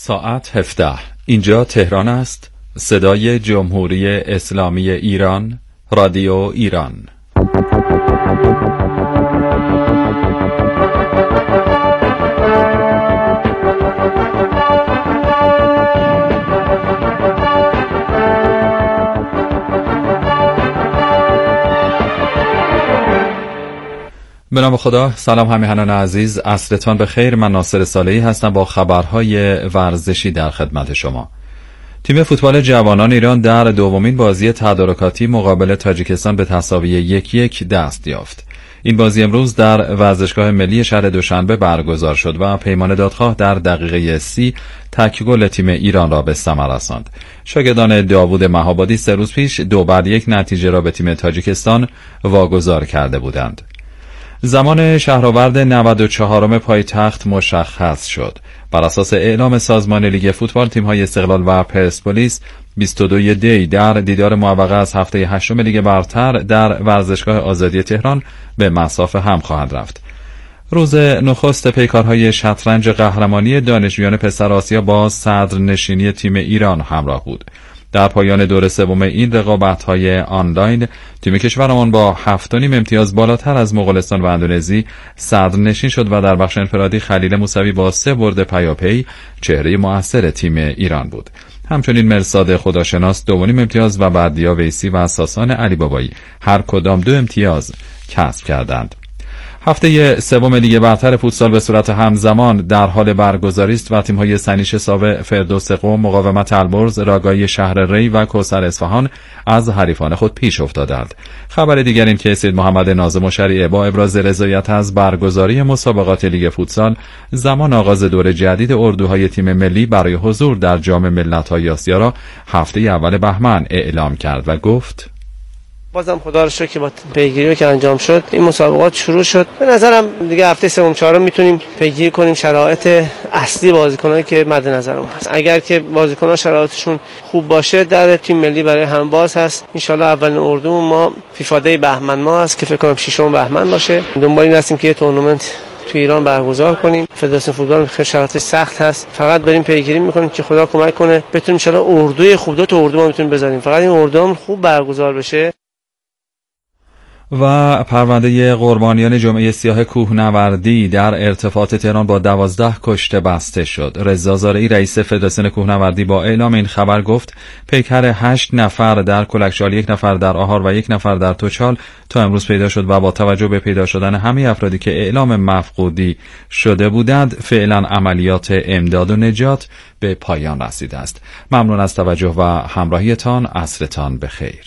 ساعت 17. اینجا تهران است. صدای جمهوری اسلامی ایران، رادیو ایران. به نام خدا. سلام همیهنان عزیز، عصرتان بخیر. من ناصر صالحی هستم با خبرهای ورزشی در خدمت شما. تیم فوتبال جوانان ایران در دومین بازی تدارکاتی مقابل تاجیکستان به تساوی 1-1 دست یافت. این بازی امروز در ورزشگاه ملی شهر دوشنبه برگزار شد و پیمان دادخواه در دقیقه 30 تک گل تیم ایران را به ثمر رساند. شاگردان داوود مهابادی 3 روز پیش 2-1 نتیجه را به تیم تاجیکستان واگذار کرده بودند. زمان شهرآورد 94م پایتخت مشخص شد. بر اساس اعلام سازمان لیگ فوتبال، تیم‌های استقلال و پرسپولیس 22 دی در دیدار موقت از هفته 8 لیگ برتر در ورزشگاه آزادی تهران به مصاف هم خواهند رفت. روز نخست پیکارهای شطرنج قهرمانی دانشجویان پسر آسیا با صدرنشینی تیم ایران همراه بود. در پایان دور سوم این رقابت‌های آنلاین، تیم کشورمان با 7.5 امتیاز بالاتر از مغولستان و اندونزی صدرنشین شد و در بخش انفرادی خلیل موسوی با 3 برد پیاپی چهره مؤثر تیم ایران بود. همچنین مرصاد خداشناس 2.5 امتیاز و بردیا ویسی و ساسان علی بابایی هر کدام 2 امتیاز کسب کردند. هفته سوم لیگ برتر فوتسال به صورت همزمان در حال برگزاری است و تیم‌های سنیش ساوه، فردوس قم، مقاومت البرز، راگای شهر ری و کوثر اصفهان از حریفان خود پیش افتادند. خبر دیگر این که سید محمد ناظم و شریعه با ابراز رضایت از برگزاری مسابقات لیگ فوتسال زمان آغاز دور جدید اردوهای تیم ملی برای حضور در جام ملت‌های آسیا را هفته اول بهمن اعلام کرد و گفت: بازم خدا رو شکر که با پیگیری که انجام شد این مسابقات شروع شد. به نظرم دیگه هفته سوم چهارم میتونیم پیگیری کنیم شرایط اصلی بازیکنایی که مد نظرم هست. اگر که بازیکن‌ها شرایطشون خوب باشه، در تیم ملی برای هم باز هست. ان شاءالله اولین اردو ما فیفا دی بهمن ما هست که فکر کنم 6 بهمن باشه. دنبال این هستیم که یه تورنمنت تو ایران برگزار کنیم. فدراسیون فوتبال خیلی شرایطش سخت هست، فقط بریم پیگیری میکنیم که خدا کمک کنه بتونیم ان شاءالله اردوی خوب دو تا اردو ما میتونیم بزنیم. فقط این اردو خوب برگزار بشه. و پرونده قربانیان جمعه سیاه کوهنوردی در ارتفاعات تهران با 12 کشته بسته شد. رضا زارعی رئیس فدراسیون کوهنوردی با اعلام این خبر گفت پیکر 8 نفر در کلکشال، 1 نفر در آهار و 1 نفر در توچال تا امروز پیدا شد و با توجه به پیدا شدن همه افرادی که اعلام مفقودی شده بودند، فعلا عملیات امداد و نجات به پایان رسیده است. ممنون از توجه و همراهیتان. عصرتان بخیر.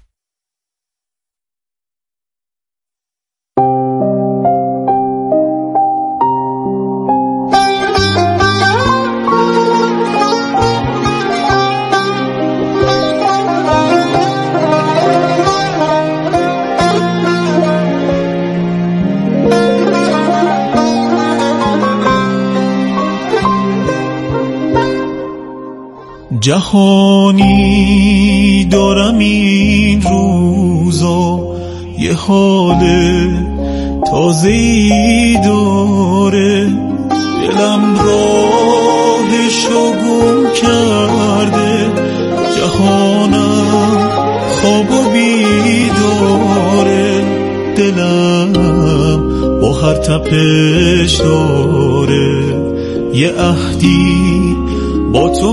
جهانی دارم این روزا، یه حال تازه‌ای داره، دلم راهشو گم کرده، جهانم خواب و بیداره، دلم با هر تپش داره یه عهدی با تو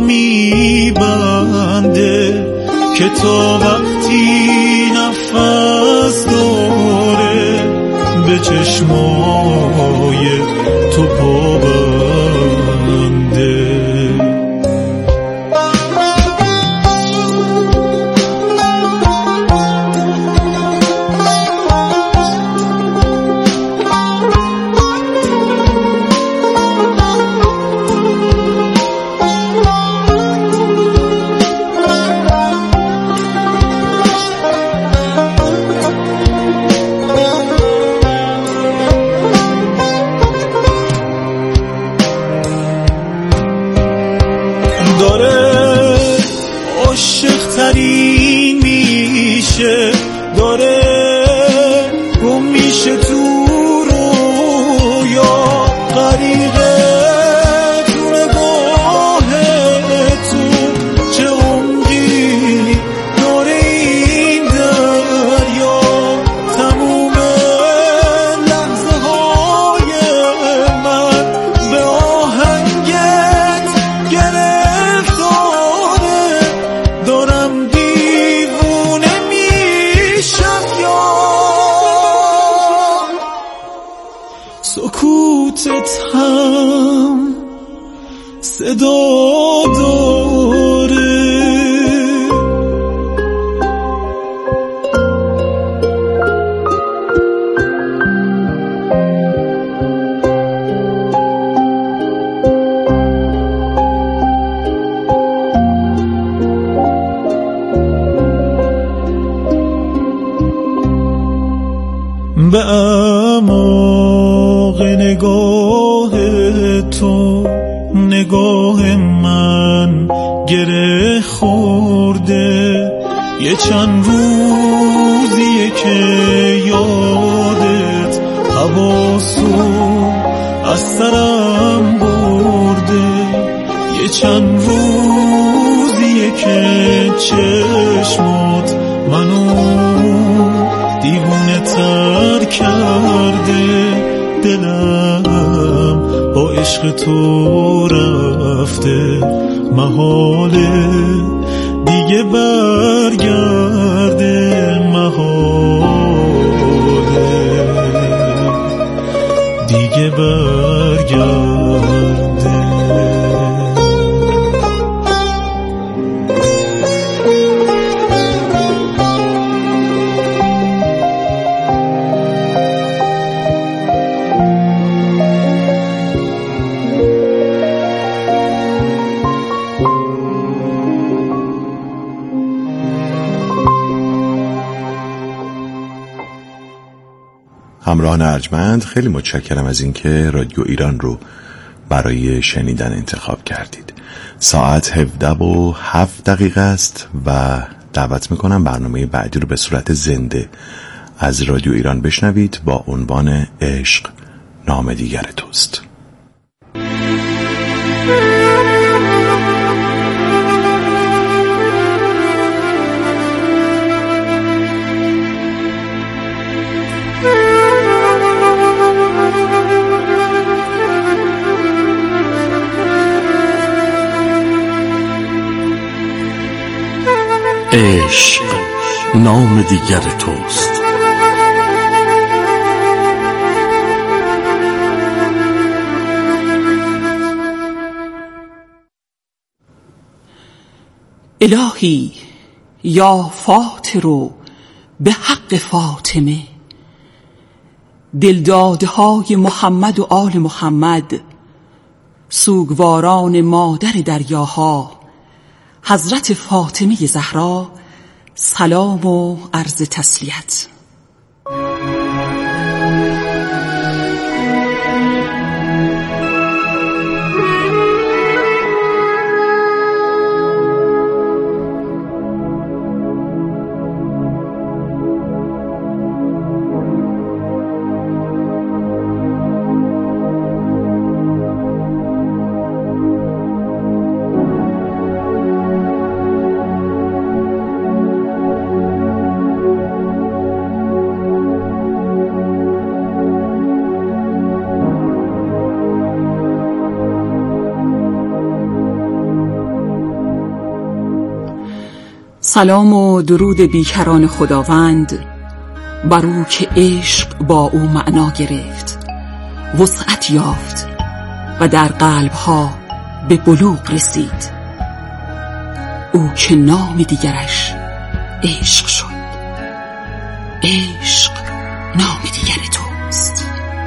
میبنده که تا وقتی نفس داره به چشمای تو پابنده. عاشق‌ترین میشه، داره گم میشه تو رویا، غریقه تو نگاه به اعماق نگاه تو نگاه من گره خورده. یه چند روزیه که یادت حواسو از سرم برده. یه چند روزیه که چشمات منو دیوونه تر کرده. دلم با عشق تو رفته، محاله دیگه برگرده، محاله دیگه برگرده. همراهان ارجمند، خیلی متشکرم از اینکه رادیو ایران رو برای شنیدن انتخاب کردید. ساعت 17:07 است و دعوت میکنم برنامه بعدی رو به صورت زنده از رادیو ایران بشنوید با عنوان عشق نام دیگر توست. عشق نام دیگر توست. الهی یا فاطر به حق فاطمه، دلدادهای محمد و آل محمد، سوگواران مادر دریاها، حضرت فاطمه زهرا، سلام و عرض تسلیت. سلام و درود بیکران خداوند بر او که عشق با او معنا گرفت، وسعت یافت و در قلبها به بلوغ رسید. او که نام دیگرش عشق شد. عشق نام دیگر توست.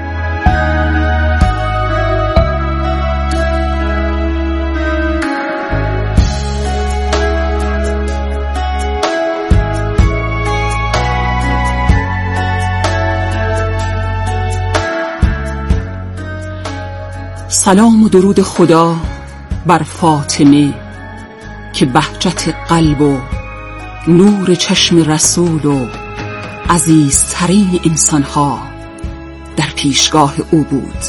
سلام و درود خدا بر فاطمه که بهجت قلب و نور چشم رسول و عزیزترین انسانها در پیشگاه او بود.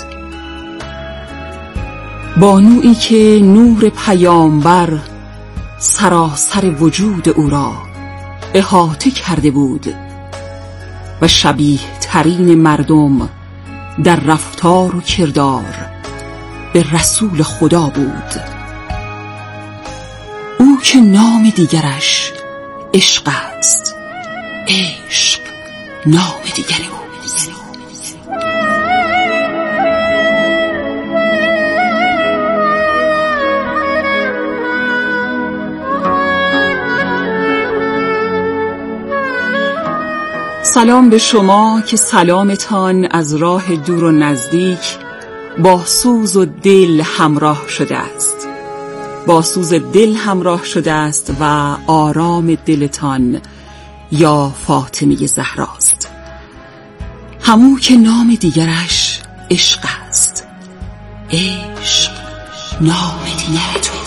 بانویی که نور پیامبر سراسر وجود او را احاطه کرده بود و شبیه ترین مردم در رفتار و کردار به رسول خدا بود. او که نام دیگرش عشق است. عشق نام دیگر اوست. سلام به شما که سلامتان از راه دور و نزدیک با سوز و دل همراه شده است. با سوز دل همراه شده است و آرام دلتان یا فاطمه زهراست. همو که نام دیگرش عشق است. عشق نام دیگر تو.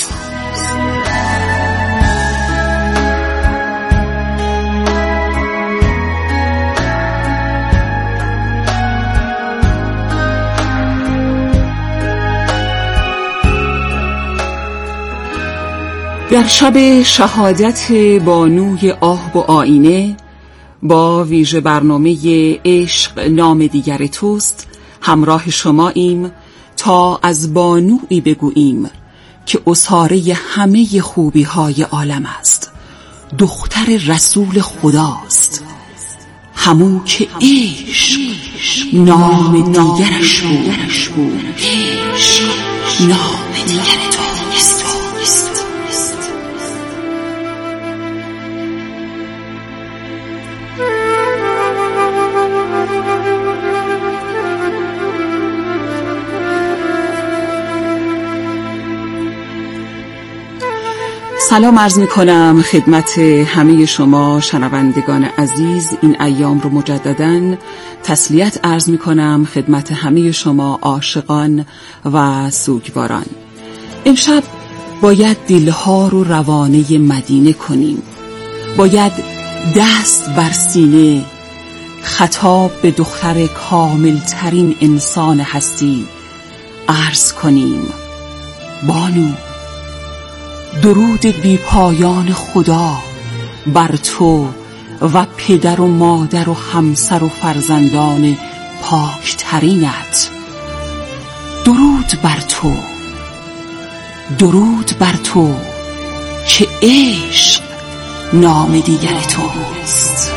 در شب شهادت بانوی آه و آینه با ویژه برنامه عشق نام دیگر توست همراه شماییم تا از بانویی بگوییم که اساره همه خوبی های عالم است، دختر رسول خداست، همون که عشق نام دیگرش بود. عشق نام دیگر توست. سلام عرض می کنم خدمت همه شما شنوندگان عزیز. این ایام رو مجدداً تسلیت عرض می کنم خدمت همه شما عاشقان و سوگواران. امشب باید دلها رو روانه مدینه کنیم، باید دست بر سینه خطاب به دختر کامل ترین انسان هستی عرض کنیم: بانو، درود بی پایان خدا بر تو و پدر و مادر و همسر و فرزندان پاکترینت. درود بر تو، درود بر تو که عشق نام دیگر توست.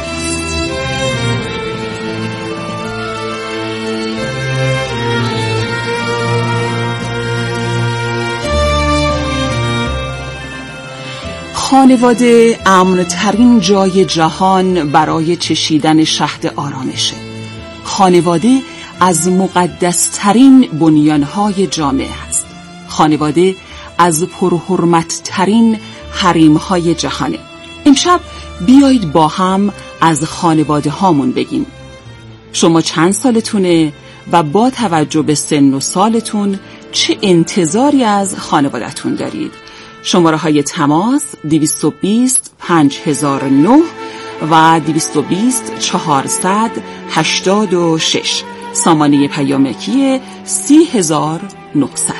خانواده امن‌ترین جای جهان برای چشیدن شهد آرامشه. خانواده از مقدس‌ترین بنیان‌های جامعه است. خانواده از پرحرمت‌ترین حریم‌های جهانه. امشب بیایید با هم از خانواده هامون بگیم. شما چند سالتونه و با توجه به سن و سالتون چه انتظاری از خانواده‌تون دارید؟ شماره های تماس 220 5009 و 220 486، سامانه پیامکی 30900.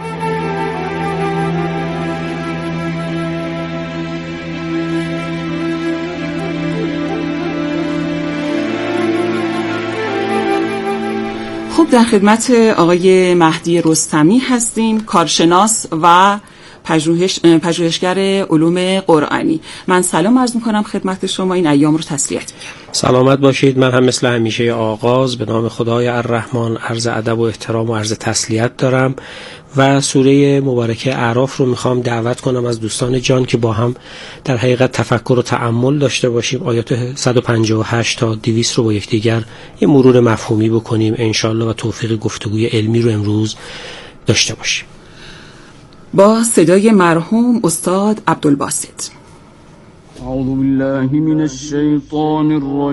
خب در خدمت آقای مهدی رستمی هستیم، کارشناس و پژوهشگر علوم قرآنی. من سلام عرض میکنم خدمت شما، این ایام رو تسلیت میگم. سلامت باشید. من هم مثل همیشه آغاز به نام خدای الرحمن عرض ادب و احترام و عرض تسلیت دارم و سوره مبارکه اعراف رو میخوام دعوت کنم از دوستان جان که با هم در حقیقت تفکر و تأمل داشته باشیم. آیات 158 تا 200 رو با یکدیگر یه مرور مفهومی بکنیم انشالله و توفیق گفتگوی علمی رو امروز داشته باشیم. با صدای مرحوم استاد عبدالباسط. اعوذ بالله من الشیطان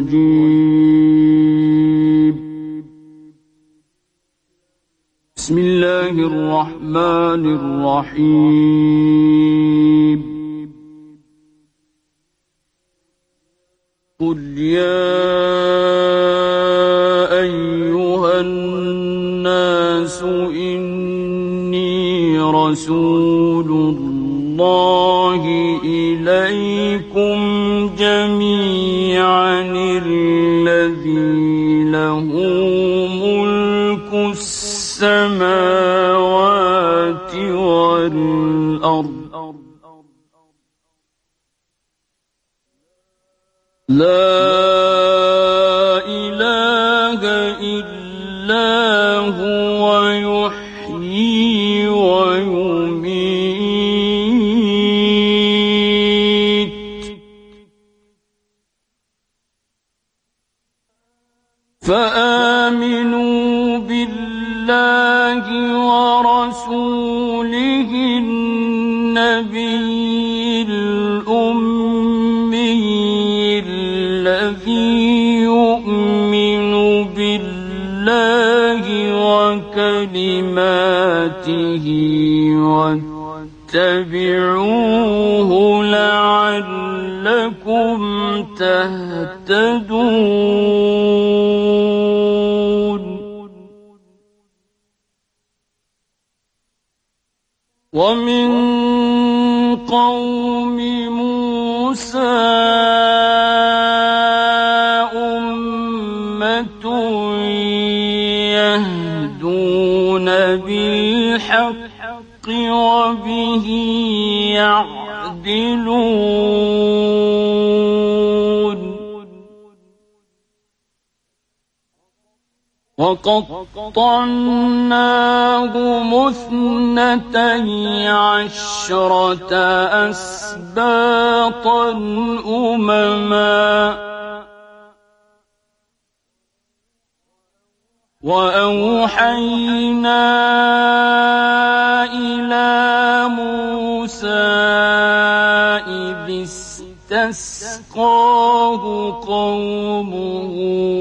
الرجیم. بسم الله الرحمن الرحیم. قل یا ایها الناس اینی رسول الله إليكم جميعا الذي له ملك السماوات والأرض لا إله إلا هو يحيي ويميت فآمنوا بالله ورسوله النبي الأمي الذي يؤمن آياته واتبعوه لعلكم تهتدون ومن قوم موسى أمة يهدون بالحق وبه يعدلون وقطعناهم 12 أسباطا أمما وأوحينا إلى موسى إذ استسقاه قومه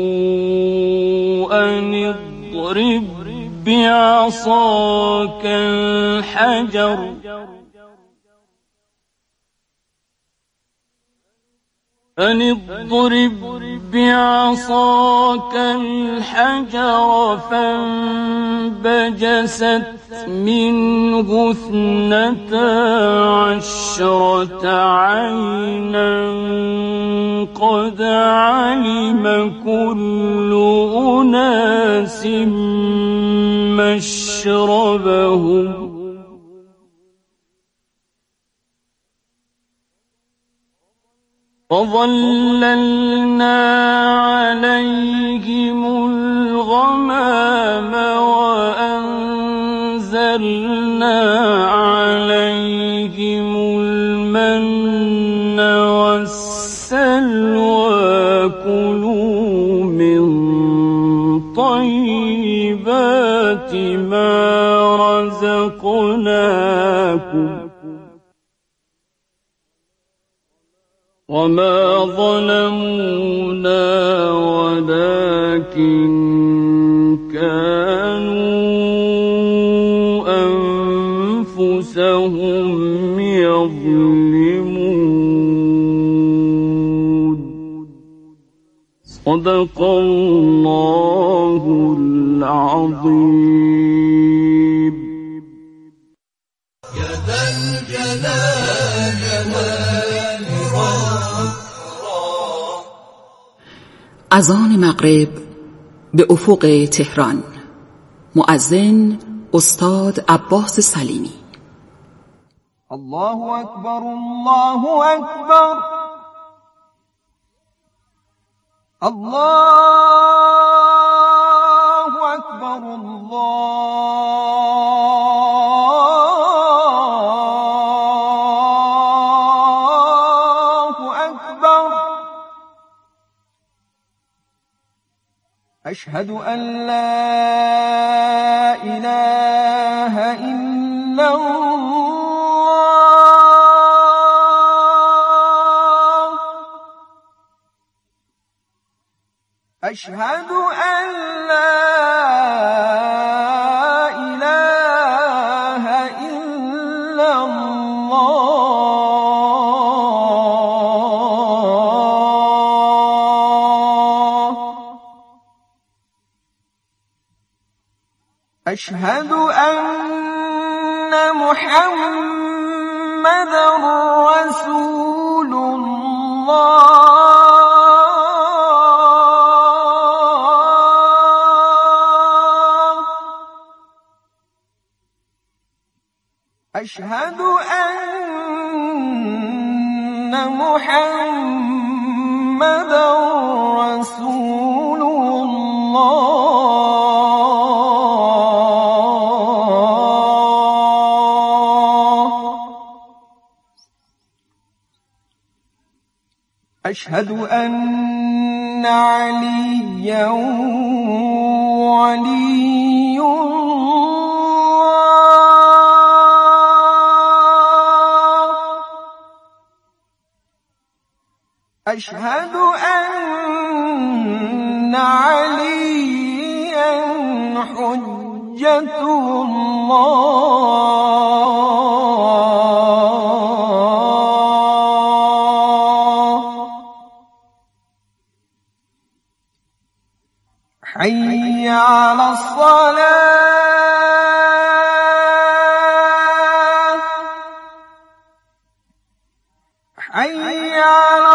أن اضرب بعصاك الحجر فانبجست منه 12 عينا قد علم كل أناس مشربهم وظللنا عليهم الغمام وأنزلنا عليهم المن والسلوى كلوا من طيبات ما رزقناكم وما ظلمونا ولكن كانوا أنفسهم يظلمون صدق الله العظيم. يا ذا الجلال اذان مغرب به افق تهران. مؤذن استاد عباس سلیمی. الله اکبر الله اکبر الله اکبر الله اکبر اشهد ان لا اله الا الله اشهد ان لا اله الا الله أشهد أن محمدًا رسول الله أشهد أن محمدًا رسول الله أشهد أن عليا ولي الله أشهد أن عليا حجة حي على الصلاة حي على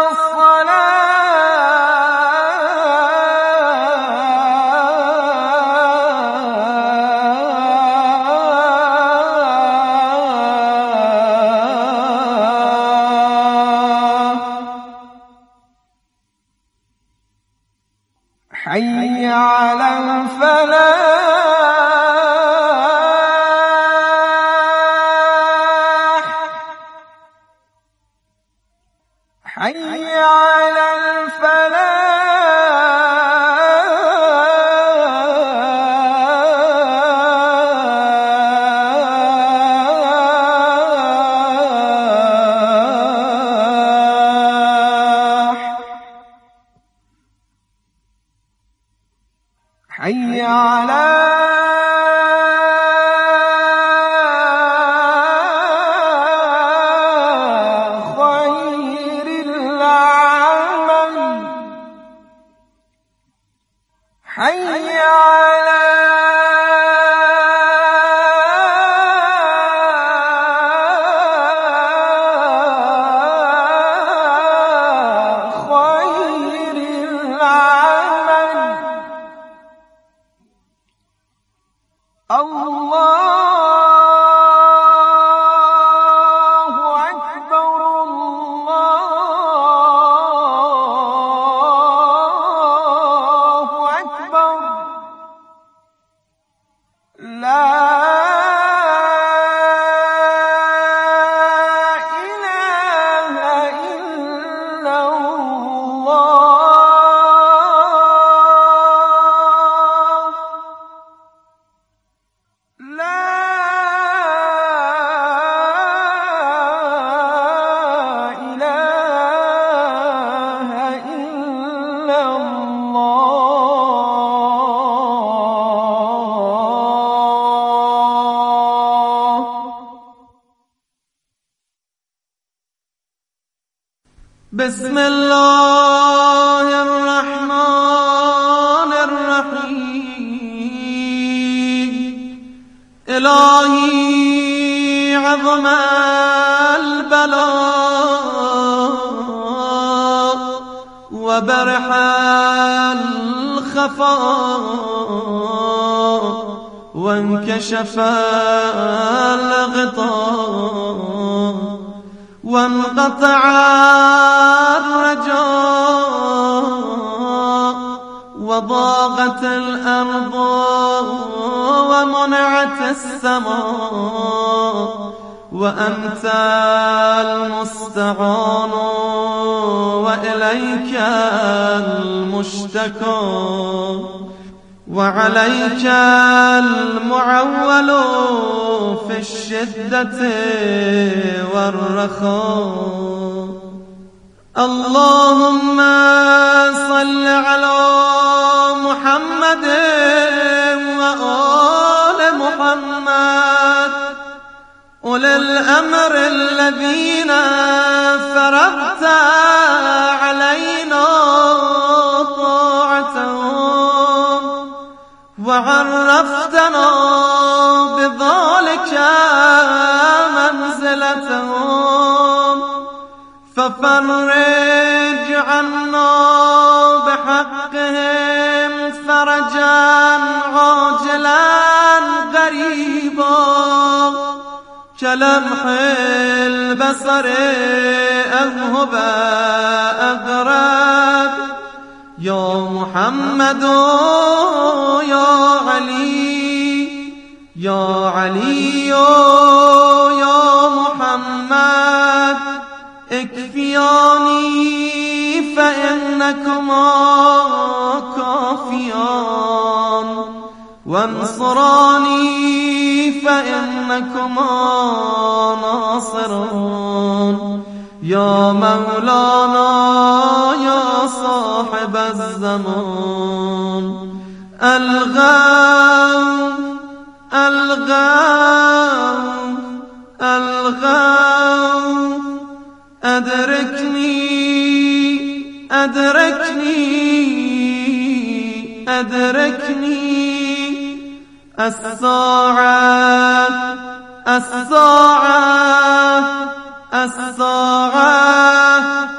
حي على الفلاح حي على حي على خير العمل حي على خير العمل الله أكبر الله أكبر لا إله إلا الله لا إله إلا الله. بسم الله الرحمن الرحيم. إلهي عظم البلاء وبرح الخفاء وانكشف الغطاء وانقطع الرجاء وضاقت الأرض ومنعت السماء وأنت المستعان وإليك المشتكى وعليك المعول في الشدة والرخاء. اللهم صل على محمد وآل محمد أولي الأمر الذين فرضت علينا طاعتهم وعرفتنا بذلك منزلتهم ففرج عنا بحقهم فرجا عاجلا غريبا كلمح البصر أذهب أغرب. يا محمد يا علي يا علي يا محمد اكفياني فإنكما كافيان وانصراني فإنكما ناصرون. يا مولانا يا صاحب الزمان الغوث الغوث أدركني الساعة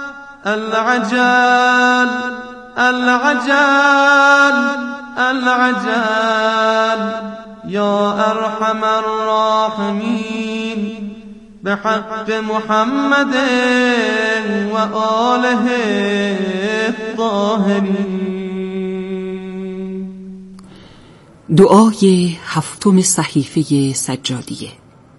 العجل يا أرحم الراحمين بحق محمد وآله الطاهرين. دعای هفتم صحیفه سجادیه.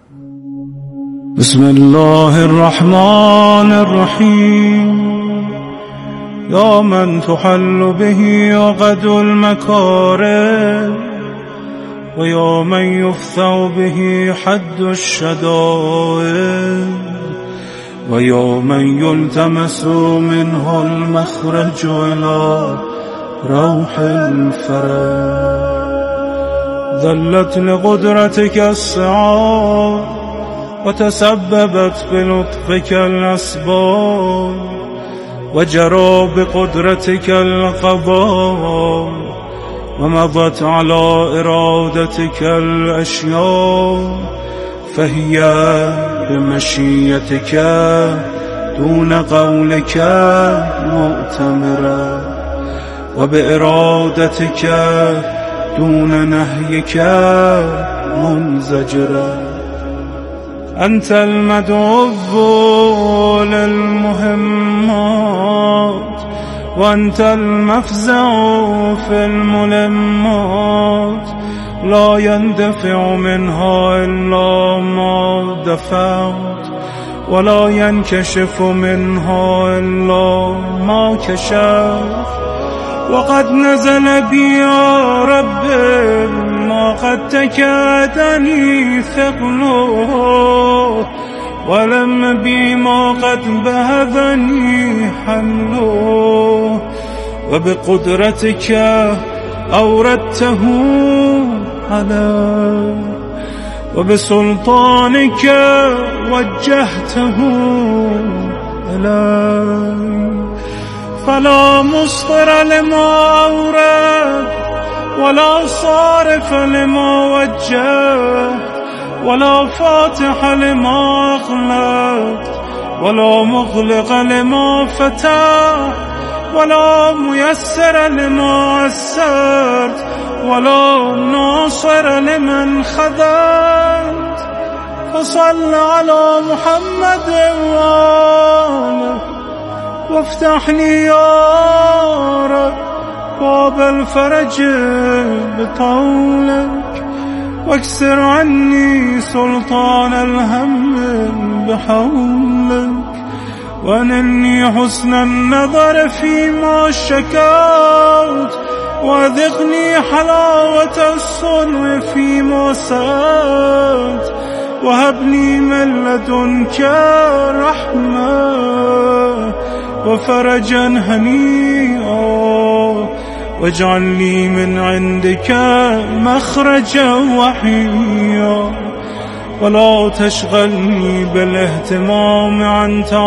بسم الله الرحمن الرحیم. یا من تحل به عقد المکارم و یا من یفتح به حد الشدائد و یا من یلتمس منه المخرج الى روح الفرج. ذلت لقدرتك السعاد وتسببت بلطفك الأسباب وجرى بقدرتك القضاء ومضت على إرادتك الأشياء فهي بمشيتك دون قولك مؤتمرة وبإرادتك دون نهيك منزجرة. أنت المدعو للمهمات وأنت المفزع في الملمات لا يندفع منها إلا ما دفعت ولا ينكشف منها إلا ما كشفت. وقد نزل بي يا رب ما قد تكادني ثقله ولم بي ما قد بهذني حمله وبقدرتك أوردته علي وبسلطانك وجهته إلي. فلا مصدر لما أورد ولا صارف لما وجهت ولا فاتح لما أغلقت ولا مغلق لما فتحت ولا ميسر لما يسرت ولا ناصر لمن خذلت. فصل على محمد وآله وافتح لي يا رب باب الفرج بطولك واكسر عني سلطان الهم بحولك وانني حسن النظر فيما شكوت وذقني حلاوة الصنع فيما سألت وهبني من لدنك رحمة وفرجا هنيئا واجعل لي من عندك مخرجا وحيا ولا تشغلني بالاهتمام عن